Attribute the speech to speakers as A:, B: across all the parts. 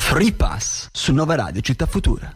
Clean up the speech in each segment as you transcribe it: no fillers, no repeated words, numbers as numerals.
A: Free Pass su Nova Radio Città Futura.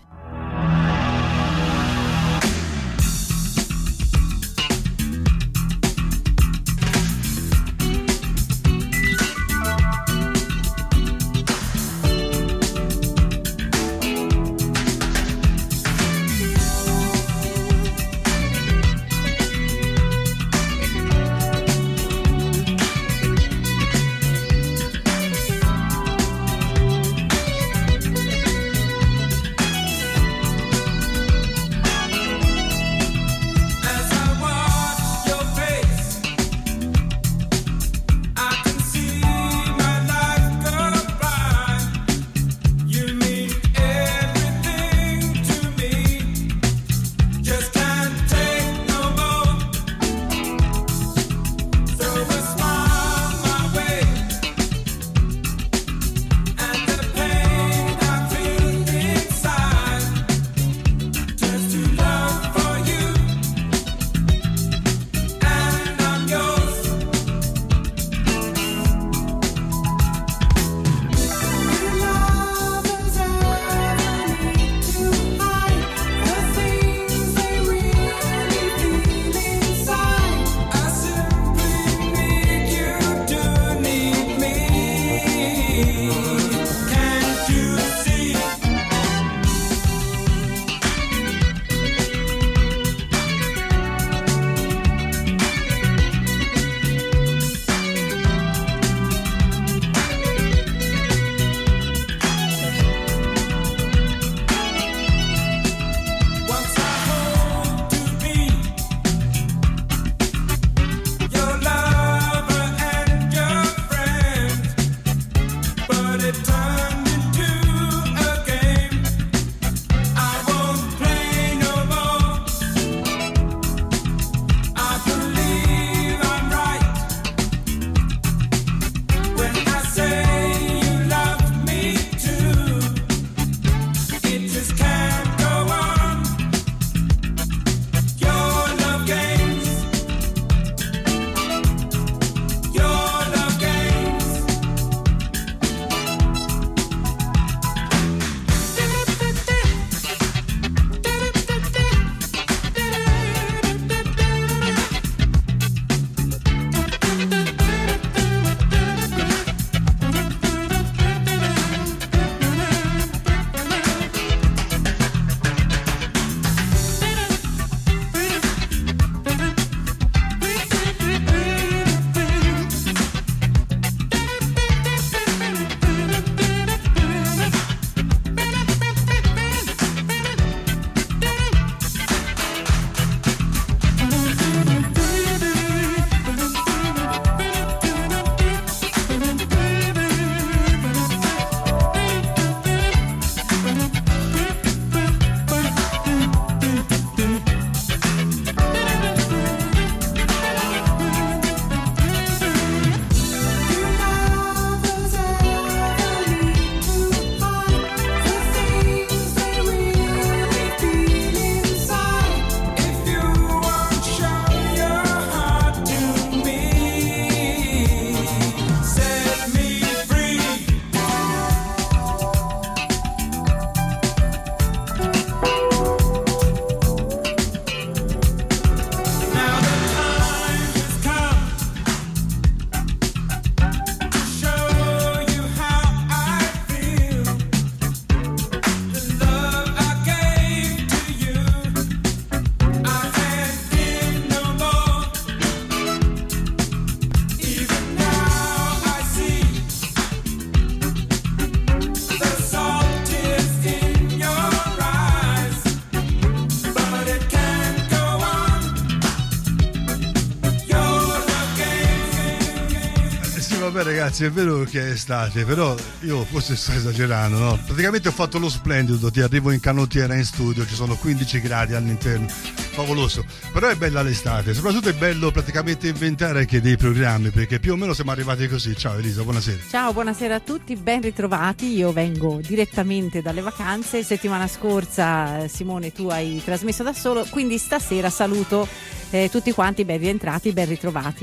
B: vabbè ragazzi, è vero che è estate, però io forse sto esagerando, no? Praticamente ho fatto lo splendido, ti arrivo in canottiera in studio, ci sono 15 gradi all'interno, favoloso. Però è bella l'estate, soprattutto è bello praticamente inventare anche dei programmi, perché più o meno siamo arrivati così. Ciao Elisa, buonasera.
C: Ciao, buonasera a tutti, ben ritrovati. Io vengo direttamente dalle vacanze. Settimana scorsa, Simone, tu hai trasmesso da solo, quindi stasera saluto tutti quanti, ben rientrati, ben ritrovati.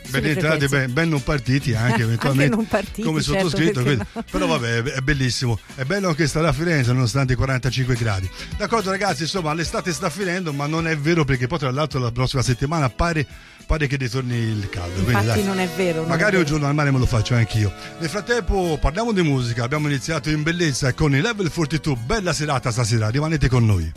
B: ben entrati, ben non partiti anche eventualmente,
C: anche non partiti,
B: come sottoscritto,
C: certo,
B: no? Però vabbè, è bellissimo, è bello anche stare a Firenze nonostante i 45 gradi. D'accordo ragazzi, insomma l'estate sta finendo, ma non è vero, perché poi tra l'altro la prossima settimana pare che ritorni il caldo.
C: Infatti
B: dai,
C: non è vero.
B: Magari un giorno al mare me lo faccio anch'io. Nel frattempo parliamo di musica, abbiamo iniziato in bellezza con i Level 42, bella serata stasera, rimanete con noi.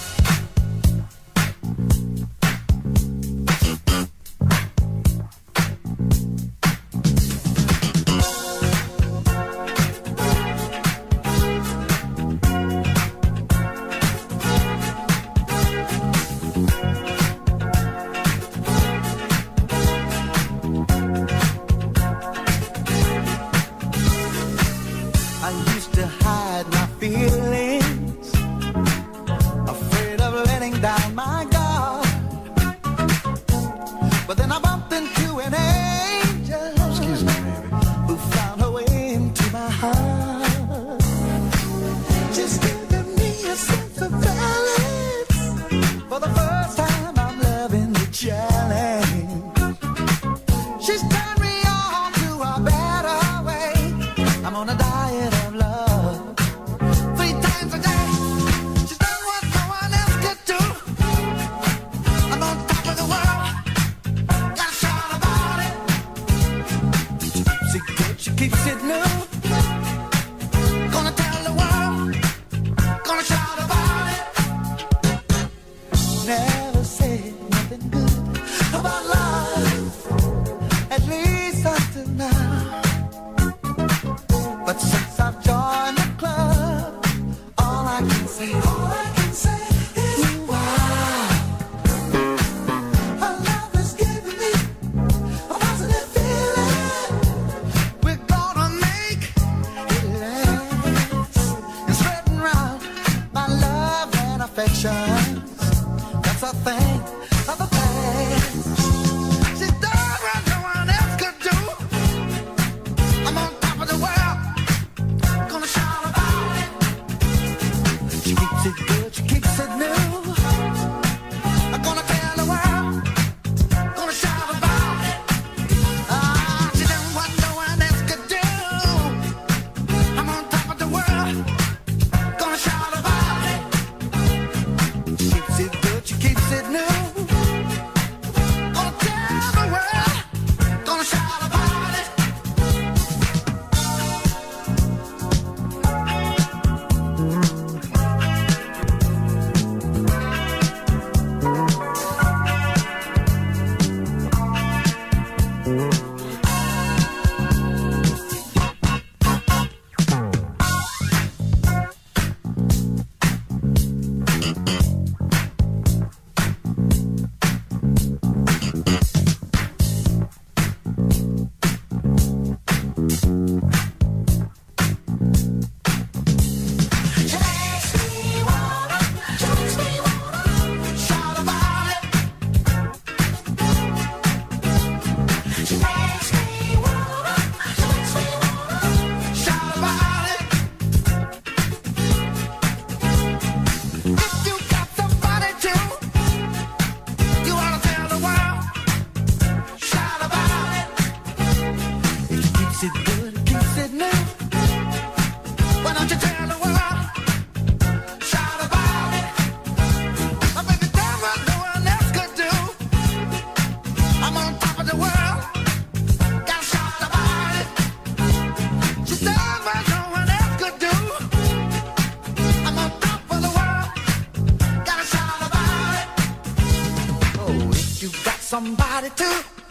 D: Somebody to,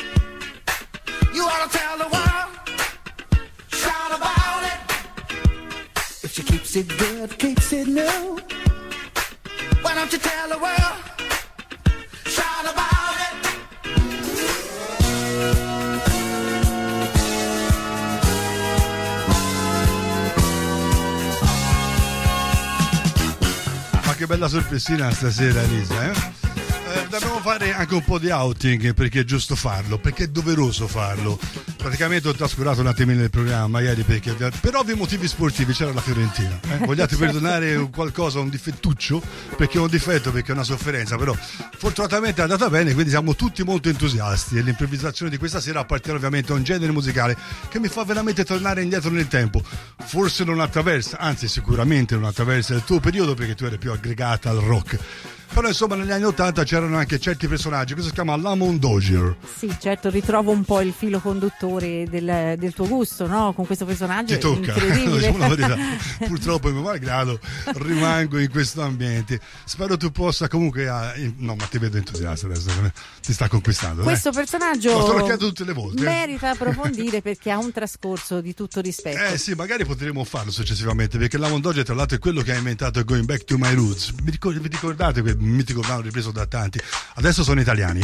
D: you ought to tell the world, shout about it. If she keeps it good, keeps it new, why don't you tell the world, shout about it.
B: Ma che bella sorpresina stasera, Elisa, eh? Dobbiamo fare anche un po' di outing, perché è giusto farlo, perché è doveroso farlo. praticamente ho trascurato un attimino il programma ieri perché per ovvi motivi sportivi c'era la Fiorentina. Vogliate perdonare qualcosa, un difettuccio, perché è un difetto, perché è una sofferenza, però fortunatamente è andata bene, quindi siamo tutti molto entusiasti e l'improvvisazione di questa sera appartiene ovviamente a un genere musicale che mi fa veramente tornare indietro nel tempo. Forse non attraversa, anzi sicuramente non attraversa il tuo periodo perché tu eri più aggregata al rock. Però insomma negli anni 80 c'erano anche certi personaggi, questo si chiama Lamont Dozier.
C: Sì, certo, ritrovo un po' il filo conduttore del tuo gusto, no? Con questo personaggio.
B: Ti tocca, diciamo la verità. Purtroppo, mio malgrado, rimango in questo ambiente. Spero tu possa comunque... no, ma ti vedo entusiasta adesso, ti sta conquistando.
C: Questo personaggio
B: lo sto racchiando tutte le volte.
C: Merita approfondire perché ha un trascorso di tutto rispetto.
B: Sì, magari potremo farlo successivamente, perché Lamont Dozier tra l'altro è quello che ha inventato Going Back to My Roots. Vi ricordate quel mitico brano ripreso da tanti? Adesso sono italiani,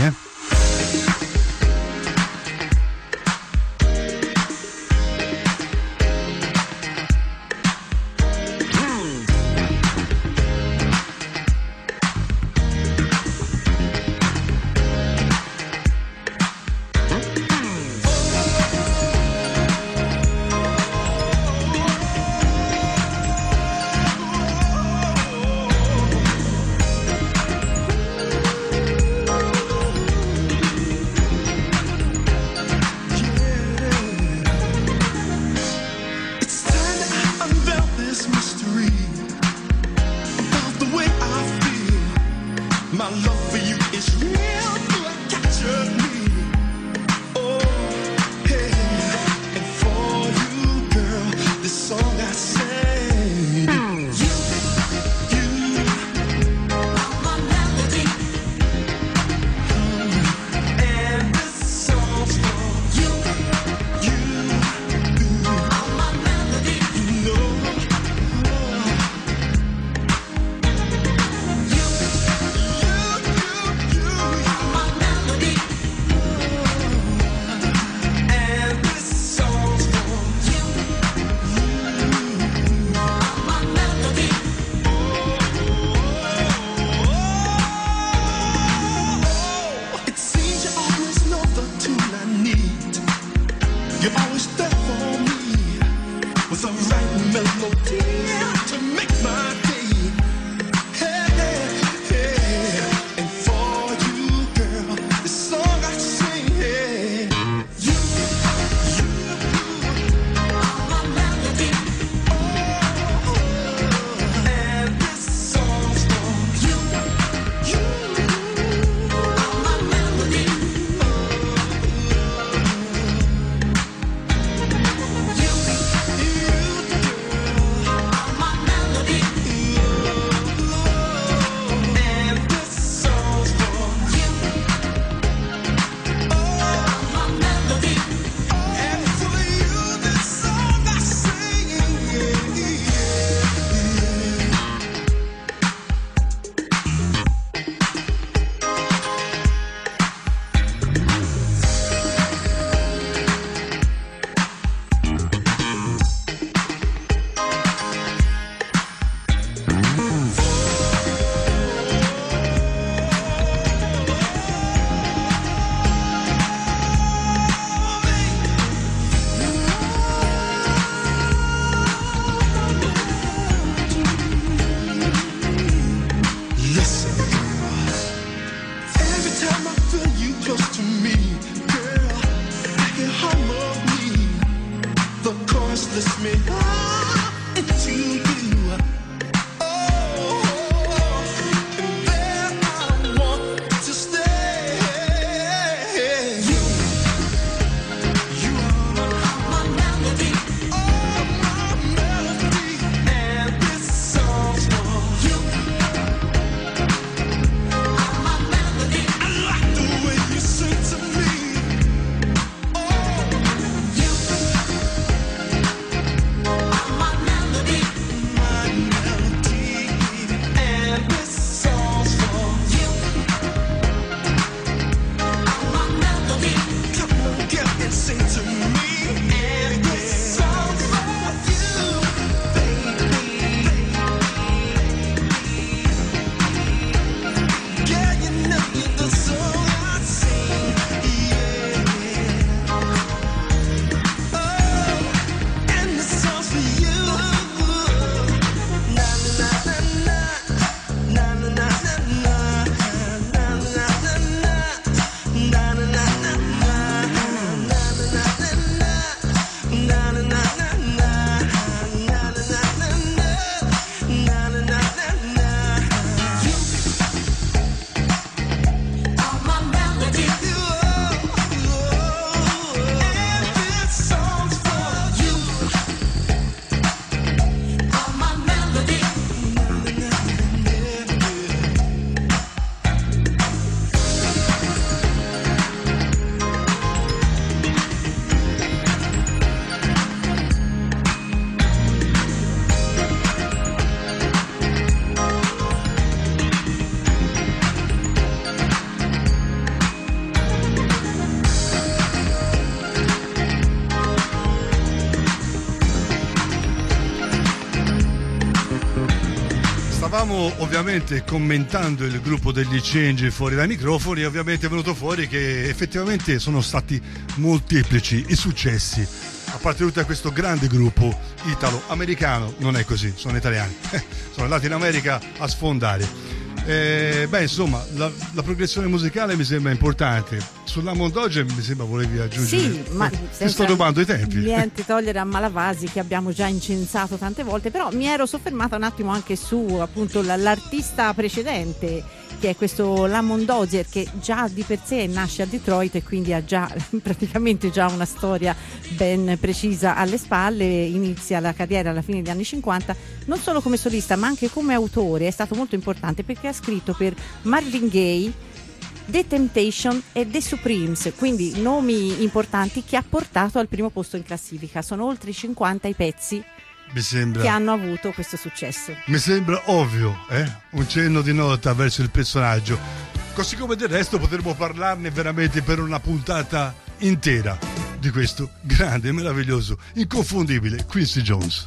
B: stavamo ovviamente commentando il gruppo degli Change fuori dai microfoni e ovviamente è venuto fuori che effettivamente sono stati molteplici i successi appartenuti a questo grande gruppo italo-americano. Non è così, sono italiani, sono andati in America a sfondare. Insomma, la progressione musicale mi sembra importante. Sulla Mondoge mi sembra volevi aggiungere.
C: Sì, ma
B: ti sto rubando i tempi.
C: Niente togliere a Malavasi, che abbiamo già incensato tante volte, però mi ero soffermata un attimo anche su appunto l'artista precedente, che è questo Lamont Dozier, che già di per sé nasce a Detroit e quindi ha già praticamente già una storia ben precisa alle spalle. Inizia la carriera alla fine degli anni 50 non solo come solista ma anche come autore. È stato molto importante perché ha scritto per Marvin Gaye, The Temptation e The Supremes, quindi nomi importanti che ha portato al primo posto in classifica. Sono oltre 50 i pezzi che hanno avuto questo successo.
B: Mi sembra ovvio, un cenno di nota verso il personaggio, così come del resto potremmo parlarne veramente per una puntata intera di questo grande, meraviglioso, inconfondibile Quincy Jones.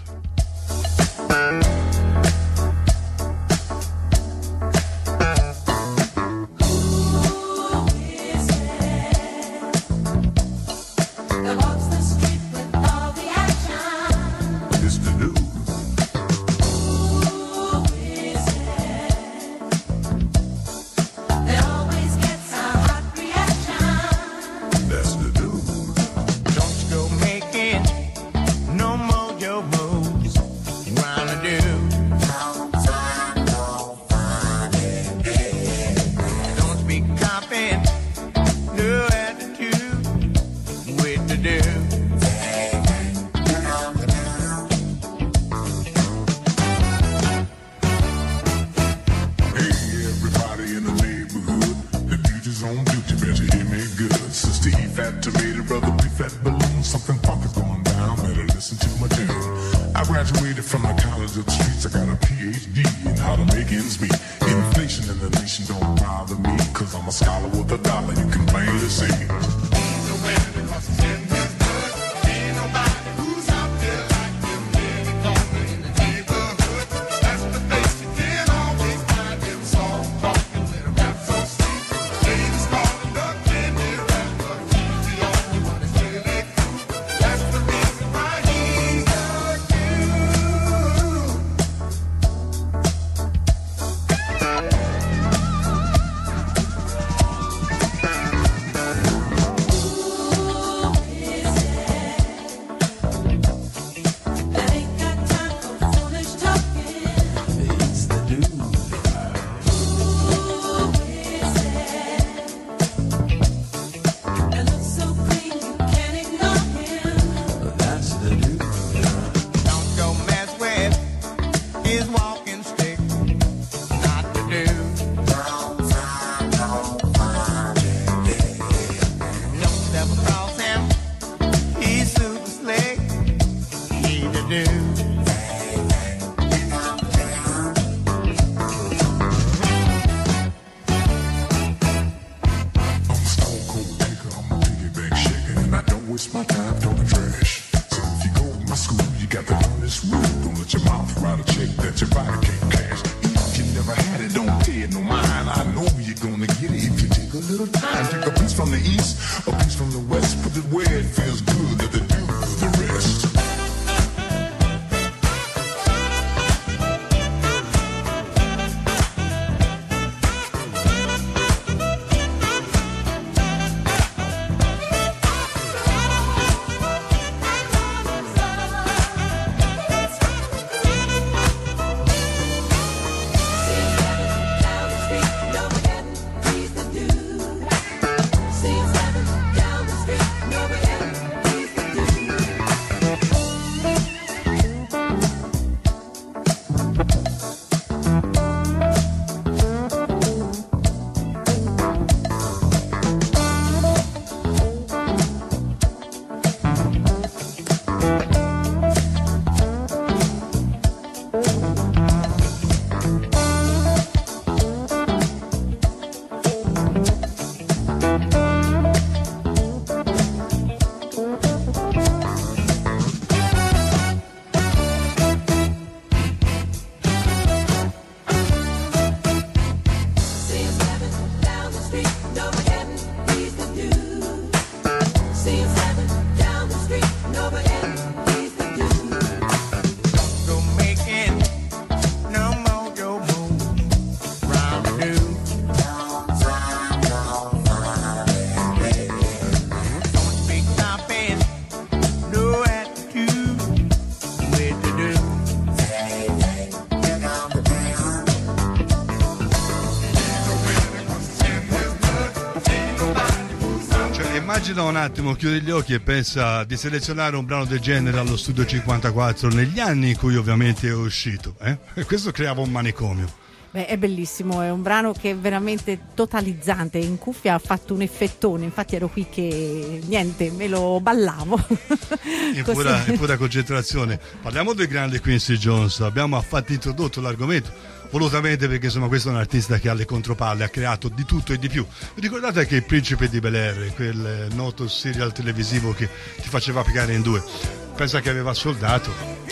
B: Immagina un attimo, chiudi gli occhi e pensa di selezionare un brano del genere allo Studio 54 negli anni in cui ovviamente è uscito, E questo creava un manicomio.
C: Beh, è bellissimo, è un brano che è veramente totalizzante, in cuffia ha fatto un effettone, infatti ero qui che niente, me lo ballavo.
B: In pura concentrazione. Parliamo del grande Quincy Jones, abbiamo infatti introdotto l'argomento volutamente perché insomma questo è un artista che ha le contropalle, ha creato di tutto e di più. Vi ricordate che Il Principe di Bel-Air, quel noto serial televisivo che ti faceva piegare in due, pensa che aveva soldato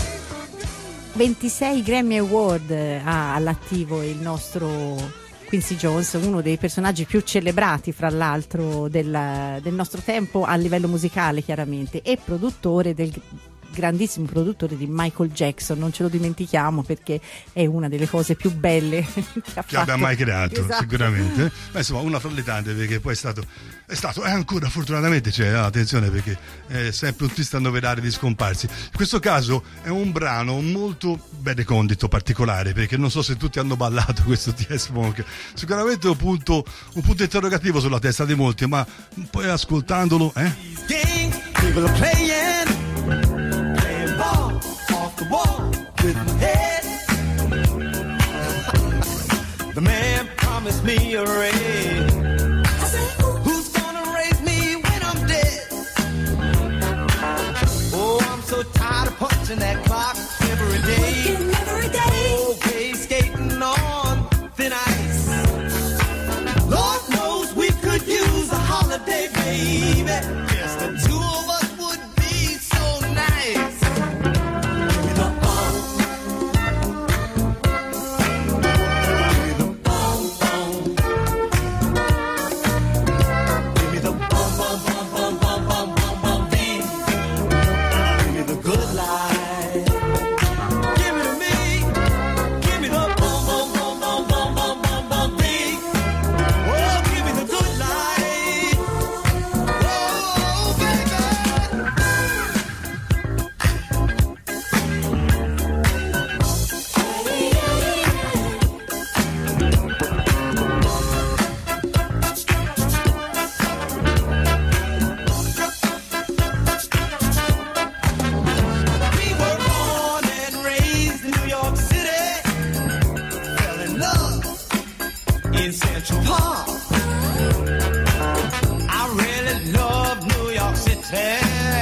C: 26 Grammy Award ha all'attivo il nostro Quincy Jones, uno dei personaggi più celebrati fra l'altro del nostro tempo a livello musicale chiaramente, e produttore del grandissimo produttore di Michael Jackson, non ce lo dimentichiamo perché è una delle cose più belle che
B: abbia mai creato,
C: esatto.
B: Sicuramente. Ma insomma, una fra le tante, perché poi è ancora fortunatamente c'è, attenzione, perché è sempre un triste annoverare di scomparsi. In questo caso è un brano molto ben recondito, particolare, perché non so se tutti hanno ballato questo T.S. Monk, sicuramente un punto interrogativo sulla testa di molti, ma poi ascoltandolo
D: People are playing ball off the wall with my head. The man promised me a raise. Who's gonna raise me when I'm dead? Oh, I'm so tired of punching that clock every day. Okay, skating on thin ice. Lord knows we could use a holiday, baby. Just the two of us would be so nice. Give me the bong. Give me the bong bong. Give me the bong bong bong bong bong bong bong bong beat. Give me the good life. Give it to me. Give me the bong bong bong bong bong bong bong bong beat. Oh, give me the good life. Oh, baby. We were born and raised in New York City. Fell in love in Central Park. I really love New York City.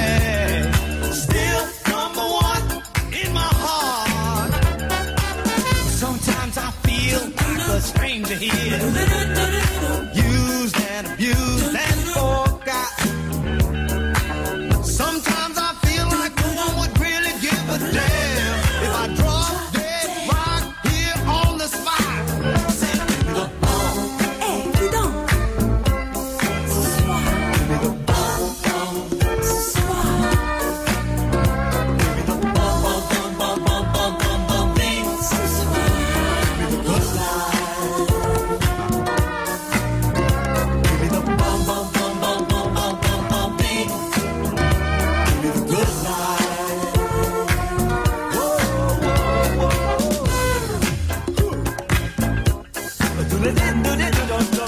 D: Still number one in my heart. Sometimes I feel like a stranger here. Used and abused and forgot. Sometimes I feel like no one would really give a damn if I drop dead right here on the spot. Say, give me the bong. Give me the bong bong. Give me the bong bong bong bong bong bong bong bong beat. Give me the good life. Give me the bong bong bong bong bong bong bong bong beat. Give me the good life. Whoa, whoa, whoa. Do-do-do-do-do-do-do.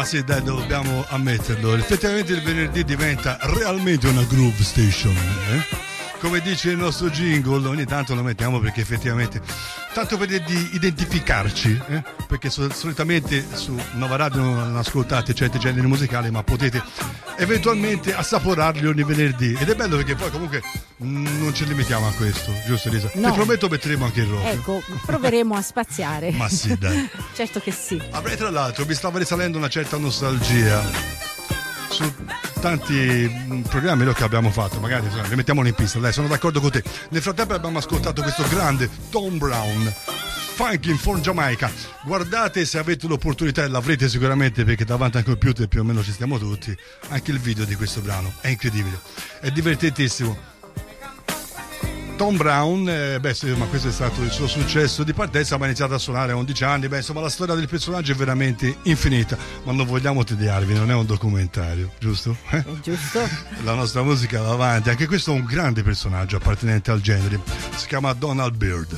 B: Ma sì, dai, dobbiamo ammetterlo. Effettivamente il venerdì diventa realmente una groove station, Come dice il nostro jingle, ogni tanto lo mettiamo perché effettivamente, tanto per identificarci, perché solitamente su Nova Radio non ascoltate certi generi musicali, ma potete eventualmente assaporarli ogni venerdì. Ed è bello perché poi comunque non ci limitiamo a questo, giusto Elisa?
C: No.
B: Ti prometto metteremo anche il rock.
C: Ecco, proveremo a spaziare.
B: Ma sì, dai.
C: Certo che sì.
B: Avrei tra l'altro, mi stava risalendo una certa nostalgia su tanti programmi che abbiamo fatto, magari li mettiamoli in pista, dai, sono d'accordo con te. Nel frattempo abbiamo ascoltato questo grande Tom Brown, Funkin' for Jamaica. Guardate, se avete l'opportunità, e l'avrete sicuramente perché davanti al computer più o meno ci stiamo tutti, anche il video di questo brano è incredibile, è divertentissimo. Tom Brown, ma questo è stato il suo successo di partenza, ma ha iniziato a suonare a 11 anni, insomma la storia del personaggio è veramente infinita, ma non vogliamo tediarvi, non è un documentario, giusto?
C: È giusto.
B: La nostra musica va avanti, anche questo è un grande personaggio appartenente al genere, si chiama Donald Byrd.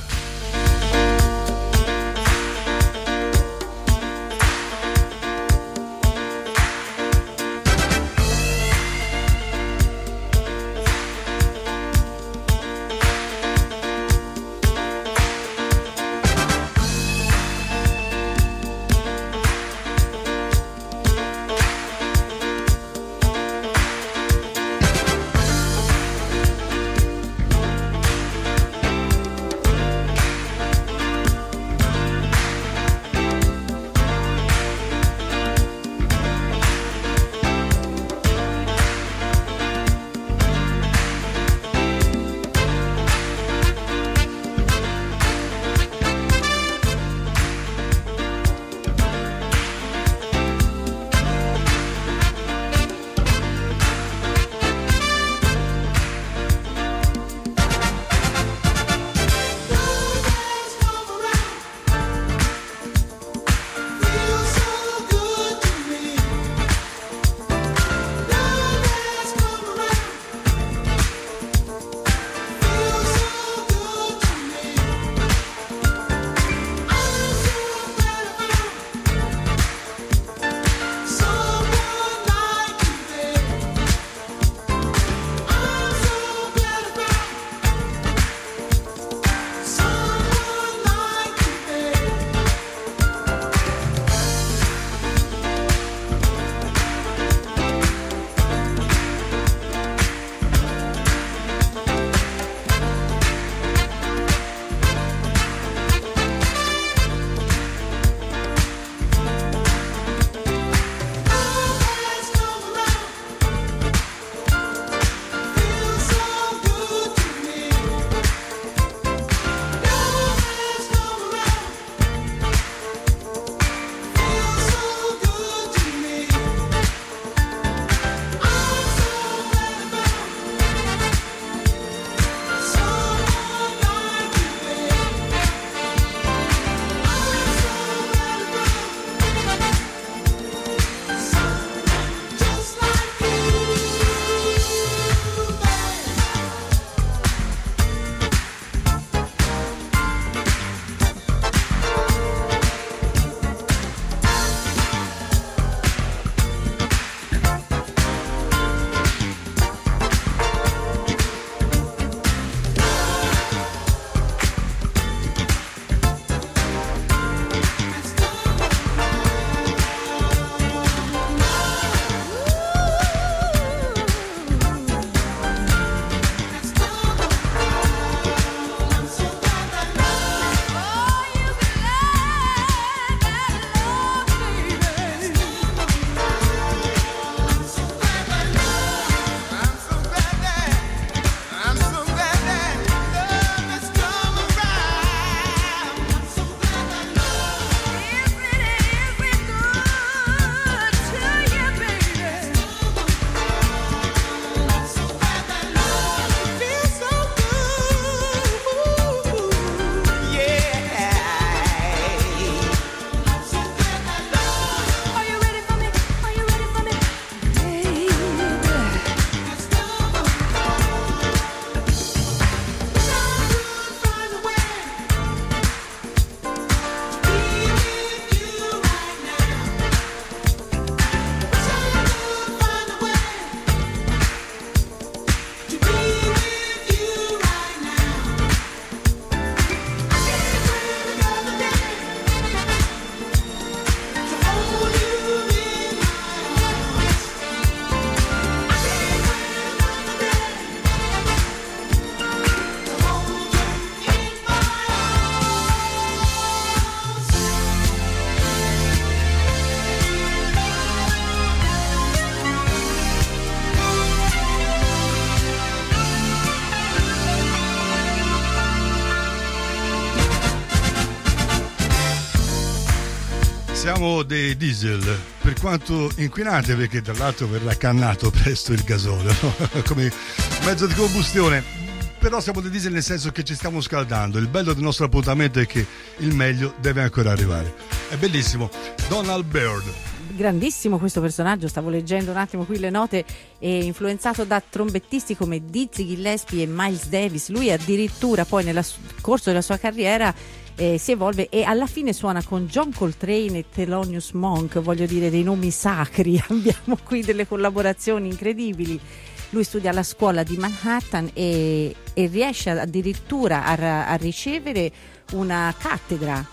B: Siamo dei diesel, per quanto inquinante, perché tra l'altro verrà cannato presto il gasolio, no? Come mezzo di combustione, però siamo dei diesel nel senso che ci stiamo scaldando. Il bello del nostro appuntamento è che il meglio deve ancora arrivare. È bellissimo. Donald Byrd.
C: Grandissimo questo personaggio, stavo leggendo un attimo qui le note, è influenzato da trombettisti come Dizzy Gillespie e Miles Davis. Lui addirittura poi nel corso della sua carriera si evolve e alla fine suona con John Coltrane e Thelonious Monk, voglio dire dei nomi sacri. Abbiamo qui delle collaborazioni incredibili. Lui studia alla scuola di Manhattan e riesce addirittura a ricevere una cattedra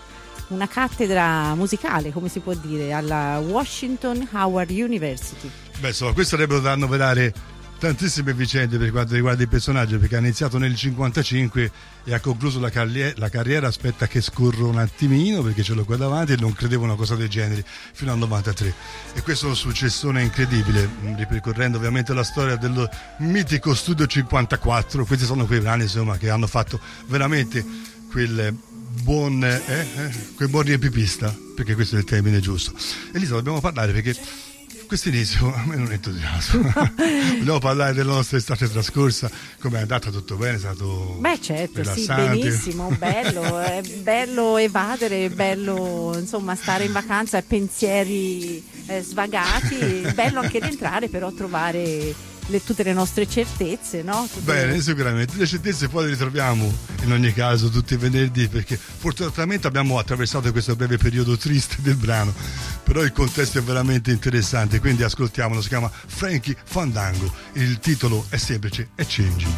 C: musicale, come si può dire, alla Washington Howard University.
B: Beh, insomma, questo sarebbero da annoverare tantissime vicende per quanto riguarda il personaggio, perché ha iniziato nel 55 e ha concluso la carriera, aspetta che scorro un attimino perché ce l'ho qua davanti, e non credevo una cosa del genere, fino al 93. E questo è un successone incredibile, ripercorrendo ovviamente la storia del mitico Studio 54. Questi sono quei brani, insomma, che hanno fatto veramente quel buon riempipista, perché questo è il termine giusto. Elisa, dobbiamo parlare perché questo inizio a me non è entusiasmo. Vogliamo parlare della nostra estate trascorsa, come è andata, tutto bene, è stato
C: certo,
B: rilassante.
C: Sì, benissimo, bello, è bello evadere, è bello insomma stare in vacanza, pensieri svagati, bello anche rientrare però trovare tutte le nostre certezze, no?
B: Bene, sicuramente le certezze poi le ritroviamo in ogni caso tutti i venerdì, perché fortunatamente abbiamo attraversato questo breve periodo triste del brano, però il contesto è veramente interessante, quindi ascoltiamolo. Si chiama Frankie Fandango, il titolo è semplice, è Changing.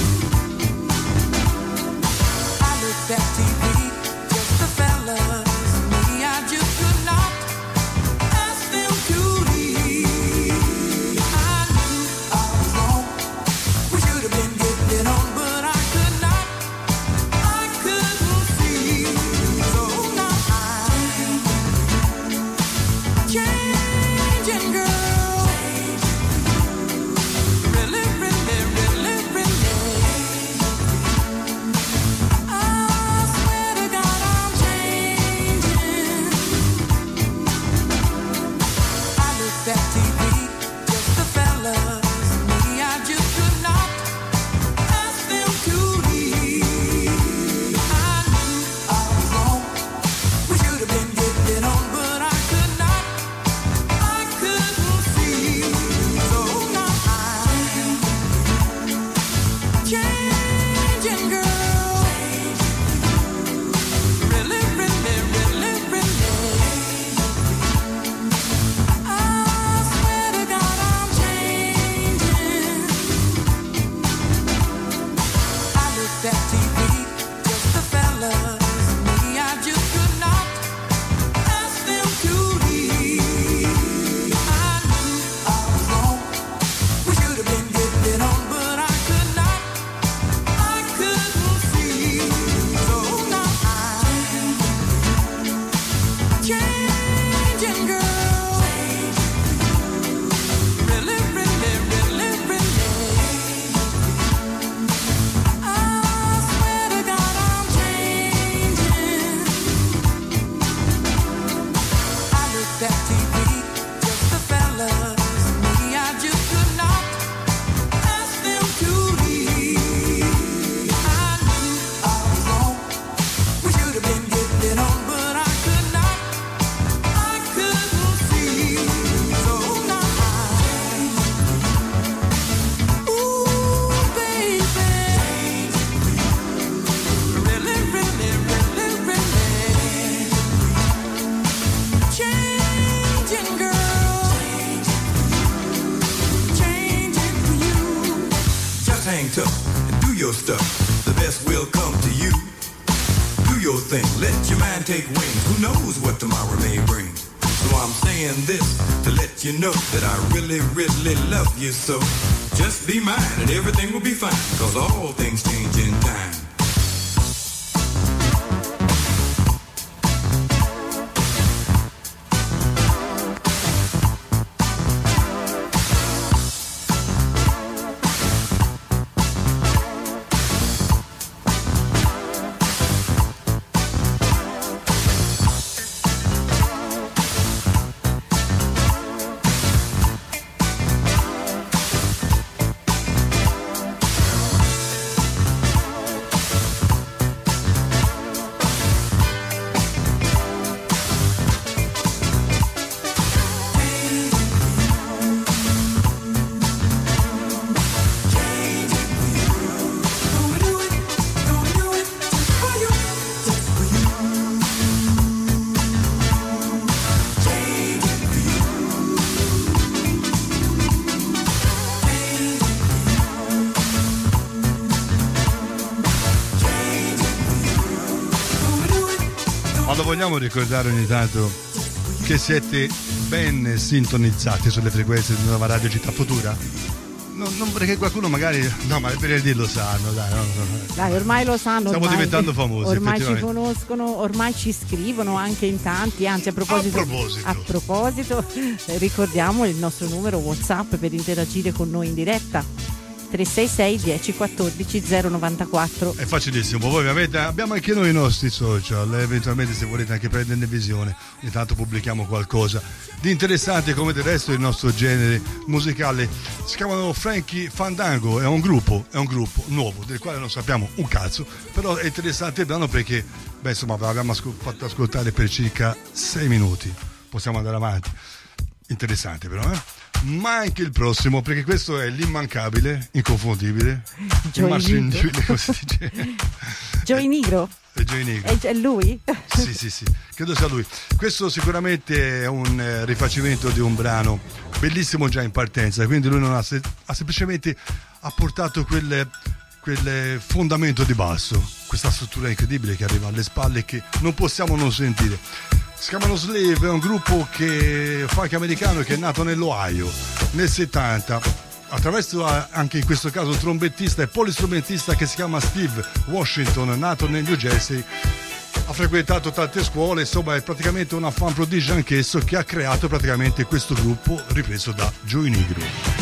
D: That TV, just the fellas.
E: fly and take wings. Who knows what tomorrow may bring? So I'm saying this to let you know that I really, really love you so. Just be mine and everything will be fine, 'cause all things change in time.
B: Vogliamo ricordare ogni tanto che siete ben sintonizzati sulle frequenze di Nuova Radio Città Futura? Non perché qualcuno magari, no, ma per dire lo sanno, dai, no.
C: Dai, ormai lo sanno.
B: Stiamo diventando famosi.
C: Ormai ci conoscono, ormai ci scrivono anche in tanti. Anzi, a proposito, ricordiamo il nostro numero WhatsApp per interagire con noi in diretta. 366 10 14 094.
B: È facilissimo. Poi ovviamente abbiamo anche noi i nostri social, eventualmente se volete anche prenderne visione, ogni tanto pubblichiamo qualcosa di interessante, come del resto il nostro genere musicale. Si chiamano Frankie Fandango, è un gruppo nuovo del quale non sappiamo un cazzo, però è interessante il brano perché insomma l'abbiamo fatto ascoltare per circa 6 minuti. Possiamo andare avanti. Interessante però, ma anche il prossimo, perché questo è l'immancabile, inconfondibile, immarcendibile, come si dice?
C: Joey Negro.
B: È Joey Negro.
C: È lui?
B: Sì, credo sia lui. Questo sicuramente è un rifacimento di un brano bellissimo già in partenza, quindi lui non ha semplicemente portato quel fondamento di basso, questa struttura incredibile che arriva alle spalle che non possiamo non sentire. Si chiamano Slave, è un gruppo funk americano che è nato nell'Ohio nel 70 attraverso anche in questo caso trombettista e polistrumentista che si chiama Steve Washington, nato nel New Jersey, ha frequentato tante scuole, insomma è praticamente una fan prodigio anch'esso, che ha creato praticamente questo gruppo ripreso da Joey Negro.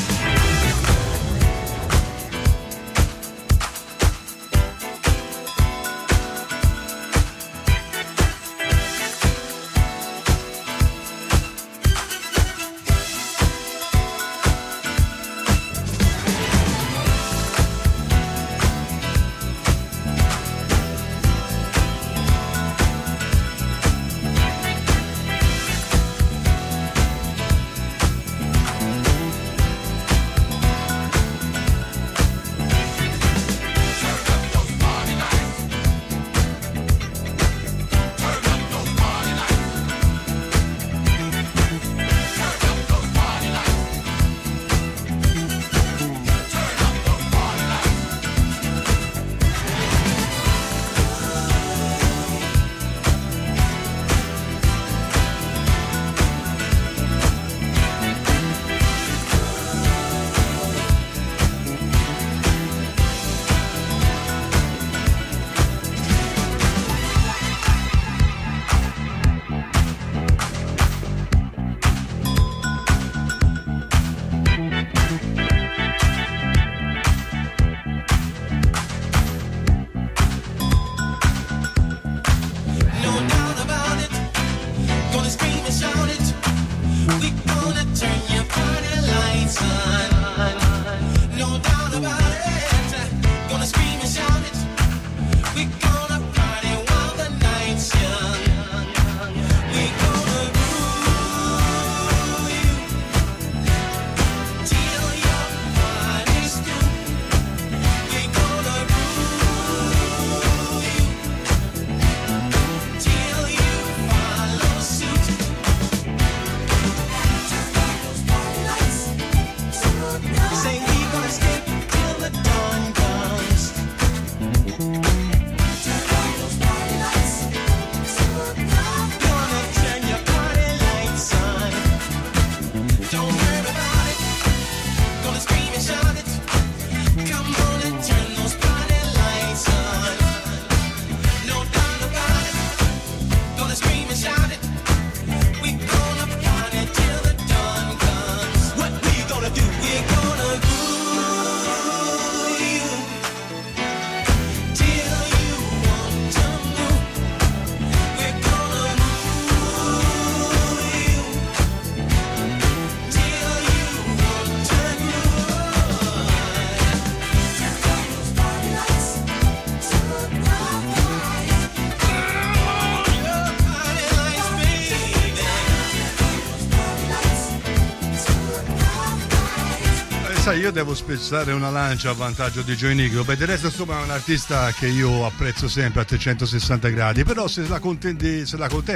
B: Sai, io devo spezzare una lancia a vantaggio di Joey Negro. Beh, del resto insomma è un artista che io apprezzo sempre a 360 gradi, però se la contende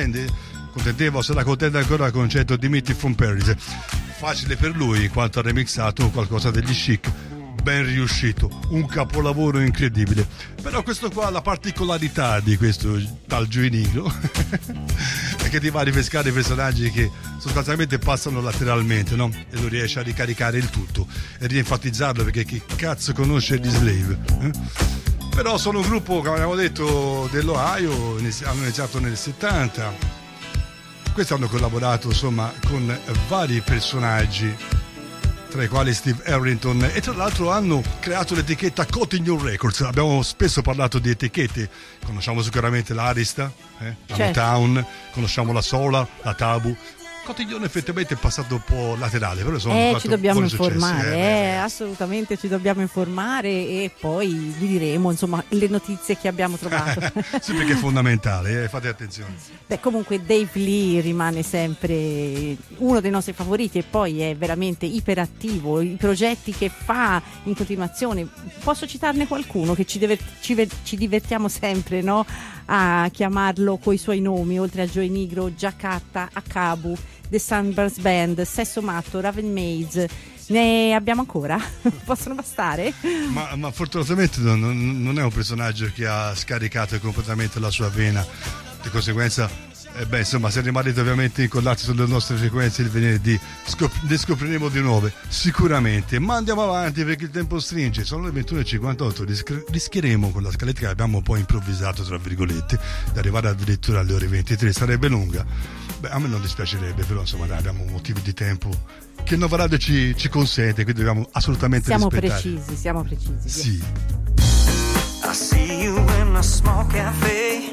B: ancora con concetto di Dimitri from Paris, facile per lui in quanto ha remixato qualcosa degli Chic, ben riuscito, un capolavoro incredibile. Però questo qua, la particolarità di questo tal Joey Negro è che ti va a ripescare i personaggi che sostanzialmente passano lateralmente, no? E lo riesce a ricaricare il tutto e rienfatizzarlo, perché chi cazzo conosce gli Slave? Però sono un gruppo, come abbiamo detto, dell'Ohio, hanno iniziato nel 70. Questi hanno collaborato insomma con vari personaggi, tra i quali Steve Harrington, e tra l'altro hanno creato l'etichetta Cotton Records. Abbiamo spesso parlato di etichette, conosciamo sicuramente l'Arista, la Motown, conosciamo la Solar, la Tabu. Cotton effettivamente è passato un po' laterale, però sono
C: ci dobbiamo informare, assolutamente ci dobbiamo informare, e poi vi diremo insomma le notizie che abbiamo trovato.
B: Sì, perché è fondamentale, fate attenzione.
C: Beh, comunque Dave Lee rimane sempre uno dei nostri favoriti, e poi è veramente iperattivo, i progetti che fa in continuazione. Posso citarne qualcuno che ci divertiamo sempre, no? A chiamarlo coi suoi nomi, oltre a Joey Negro, Giacatta, Akabu, The Sunburst Band, Sesso Matto, Raven Maze. Ne abbiamo ancora? Possono bastare?
B: Ma fortunatamente non è un personaggio che ha scaricato completamente la sua vena, di conseguenza insomma, se rimanete ovviamente incollati sulle nostre frequenze il venerdì ne scopriremo di nuove sicuramente, ma andiamo avanti perché il tempo stringe. Sono le 21.58, rischieremo con la scaletta che abbiamo un po' improvvisato tra virgolette di arrivare addirittura alle ore 23, sarebbe lunga. Beh, a me non dispiacerebbe, però insomma dai, abbiamo motivi di tempo che il nuovo radio ci consente, quindi dobbiamo assolutamente rispettare.
C: Siamo precisi.
B: Sì.
F: I see you in a small cafe.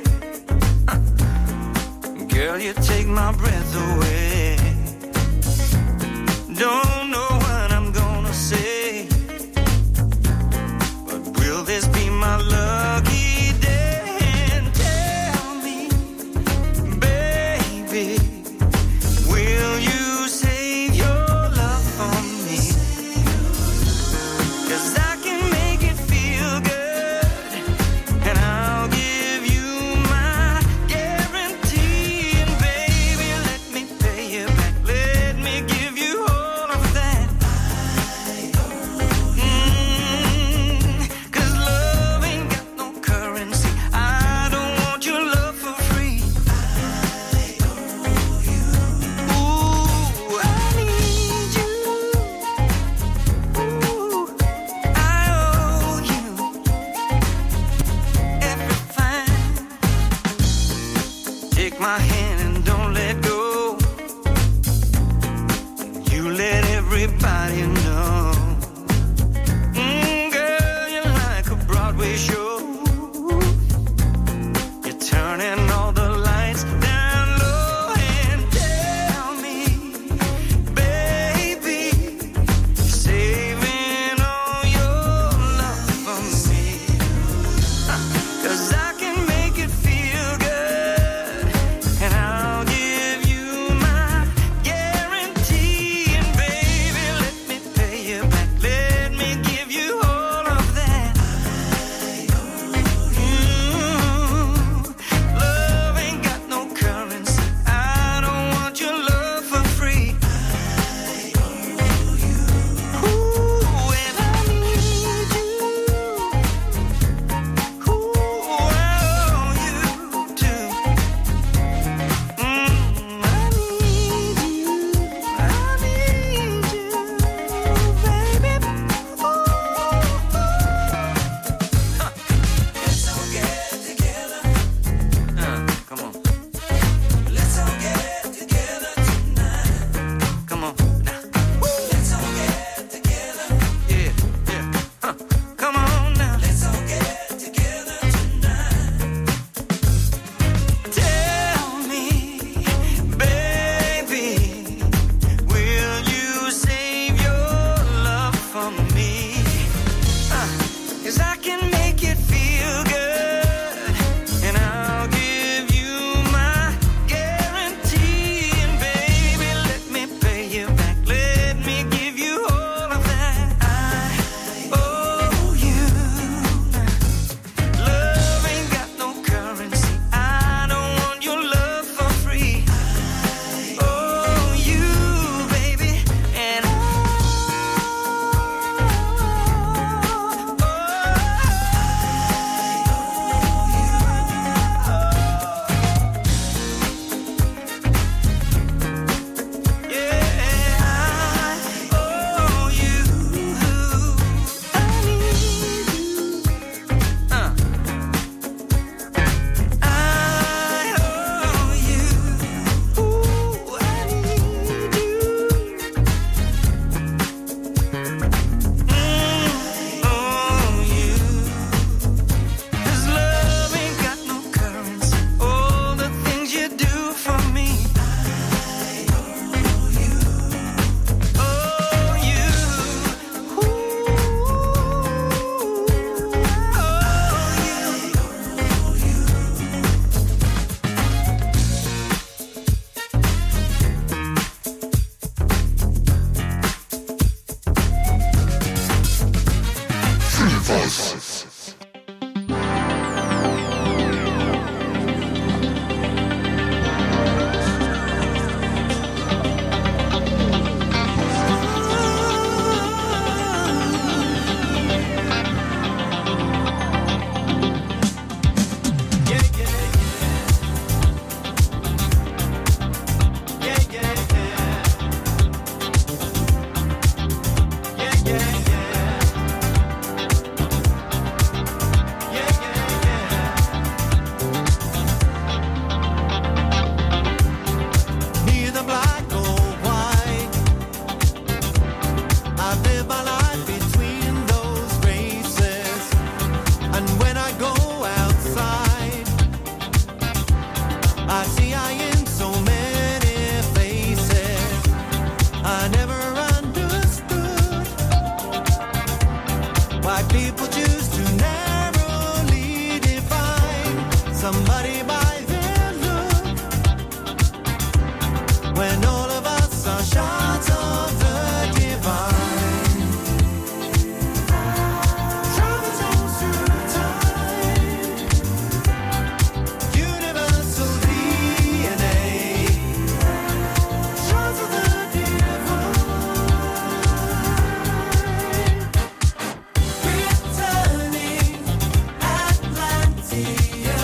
F: Girl, you take my breath away. Don't know what I'm gonna say, but will this be my lucky day? And tell me, baby, will you save your love for me? 'Cause I can make it feel good, and I'll give you my guarantee. And baby, let me pay you back, let me give you all of that. 'Cause love ain't got no currency, I don't want your love for free. Ooh, I need you. Ooh, I owe you everything. Take my hand and don't let go. You let everybody know. Girl, you're like a Broadway show. You're turning all the lights down low. And tell me, baby, saving all your love for me. 'Cause I can make it feel good, and I'll give you my guarantee. And baby, let me pay when all of us are shards of the divine. Chromosomes through time, universal DNA, shards of the divine. Returning Atlantea.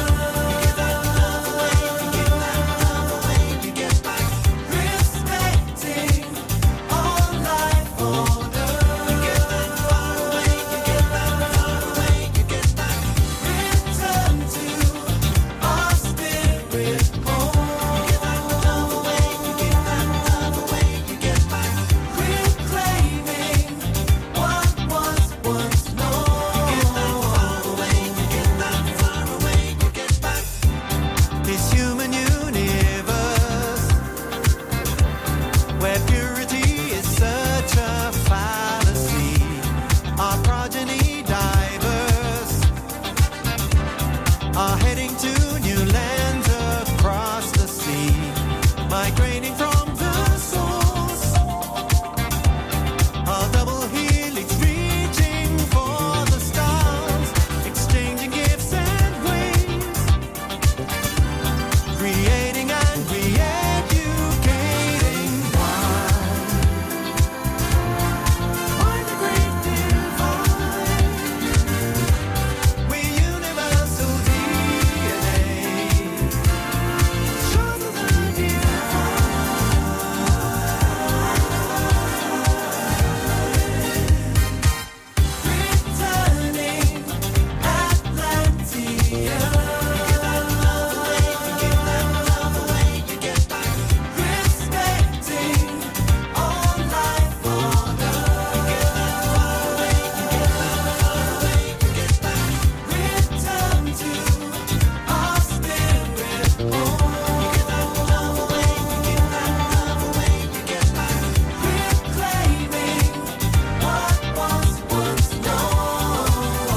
F: Respecting all life order. You get that far away, you get that far away, you get that. Return to our spirit home. You get that far away, you get that far away, you get back. Reclaiming what was once known. You get that far away, you get that far away, you get back. This human universe, where purity is such a fallacy, our progeny diverse, are heading to new lands across the sea, migrating from the source, a double helix reaching for the stars, exchanging gifts and ways, creating and re-educating. Why the great divine? We're universal DNA, shards of the divine. Returning Atlantea. Respecting all life order. You get that far away, you get that far away, you get back. Return to our spirit home. You get that far away, you get that far away, you get back. Reclaiming what was once known.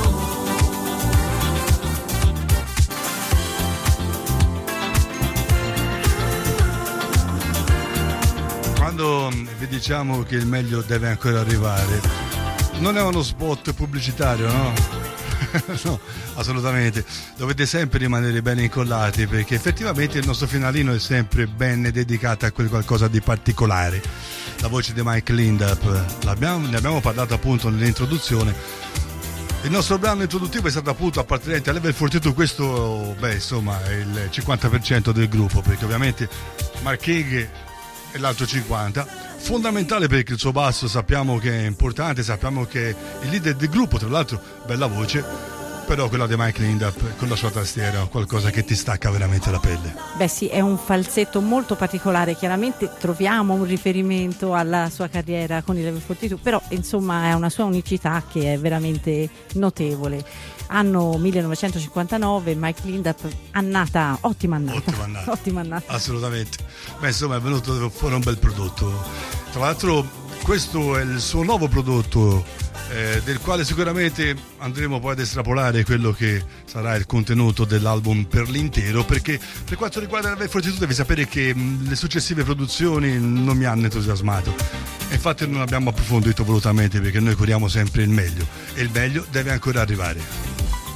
B: Quando vi diciamo che il meglio deve ancora arrivare, non è uno spot pubblicitario, no? No, assolutamente. Dovete sempre rimanere ben incollati, perché effettivamente il nostro finalino è sempre ben dedicato a quel qualcosa di particolare. La voce di Mike Lindap, ne abbiamo parlato appunto nell'introduzione. Il nostro brano introduttivo è stato appunto appartenente a Level 42, questo insomma è il 50% del gruppo, perché ovviamente Mark Hague è l'altro 50%, fondamentale perché il suo basso sappiamo che è importante, sappiamo che è il leader del gruppo, tra l'altro bella voce, però quella di Mike Lindap con la sua tastiera è qualcosa che ti stacca veramente la pelle.
C: Beh sì, è un falsetto molto particolare, chiaramente troviamo un riferimento alla sua carriera con i Level 42, però insomma è una sua unicità che è veramente notevole. Anno 1959, Mike Lindap, annata, ottima annata. Ottima annata.
B: Assolutamente. Beh, insomma è venuto fuori un bel prodotto. Tra l'altro questo è il suo nuovo prodotto, del quale sicuramente andremo poi ad estrapolare quello che sarà il contenuto dell'album per l'intero, perché per quanto riguarda la Level 42 devi sapere che le successive produzioni non mi hanno entusiasmato, e infatti non abbiamo approfondito volutamente, perché noi curiamo sempre il meglio e il meglio deve ancora arrivare.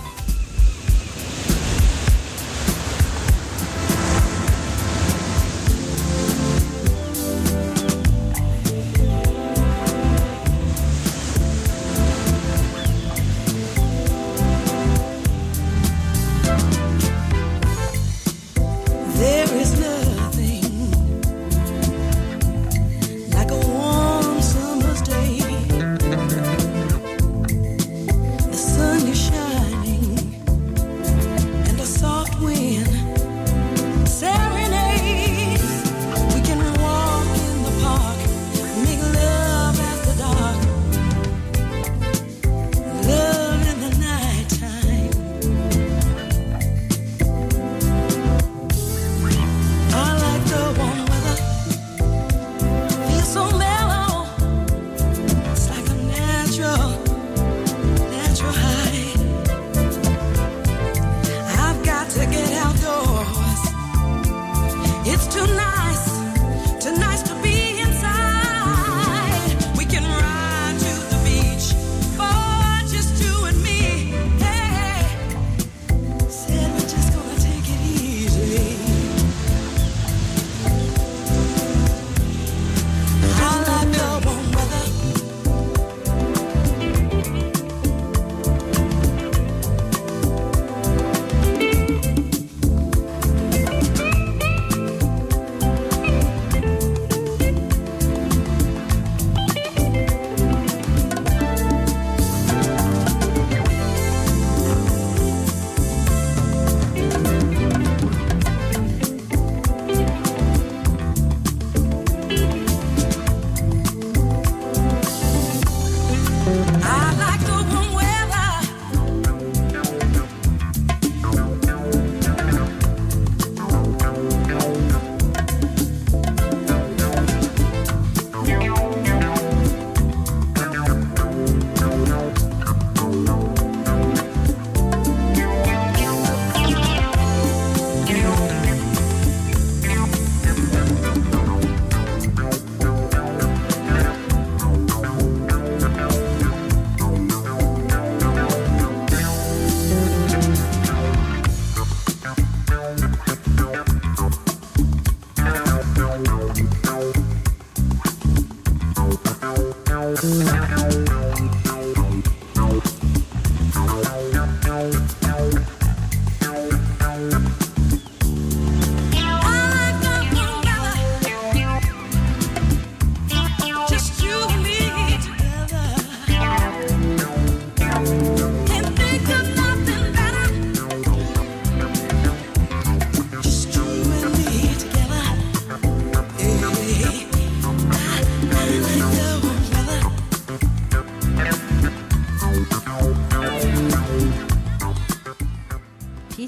G: There is nothing like a warm summer's day. The sun is shining and a soft wind serenades. We can walk in the park, make love after dark, love in the nighttime. I like the warm weather, feels so mellow. It's like a natural high. I've got to get outdoors. It's too nice to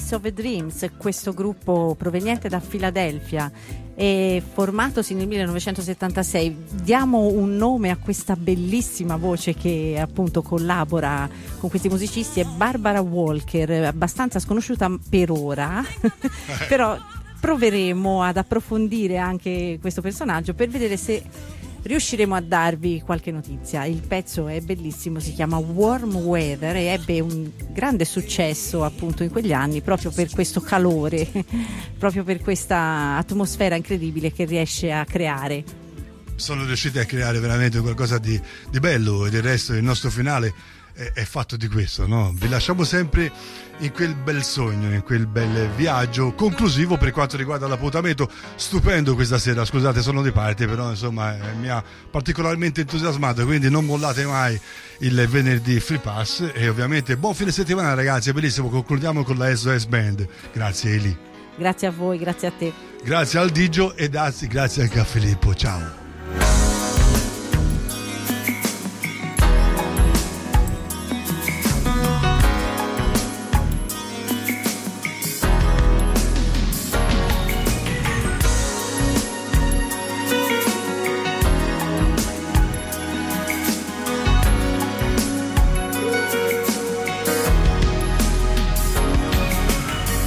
C: Piece of a Dreams, questo gruppo proveniente da Filadelfia e formatosi nel 1976. Diamo un nome a questa bellissima voce che appunto collabora con questi musicisti, è Barbara Walker, abbastanza sconosciuta per ora però proveremo ad approfondire anche questo personaggio per vedere se riusciremo a darvi qualche notizia. Il pezzo è bellissimo, si chiama Warm Weather e ebbe un grande successo appunto in quegli anni proprio per questo calore, proprio per questa atmosfera incredibile che riesce a creare.
B: Sono riusciti a creare veramente qualcosa di bello, e del resto il nostro finale è fatto di questo, no? Vi lasciamo sempre in quel bel sogno, in quel bel viaggio conclusivo per quanto riguarda l'appuntamento stupendo questa sera. Scusate, sono di parte, però insomma mi ha particolarmente entusiasmato, quindi non mollate mai il venerdì Free Pass. E ovviamente buon fine settimana, ragazzi, è bellissimo. Concludiamo con la SOS Band. Grazie Eli,
C: Grazie a voi, grazie a te.
B: grazie al Digio e grazie anche a Filippo. Ciao.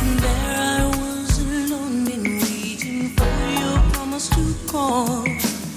G: There I was alone and waiting for your promise to call.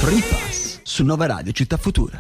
A: Free Pass su Nova Radio Città Futura.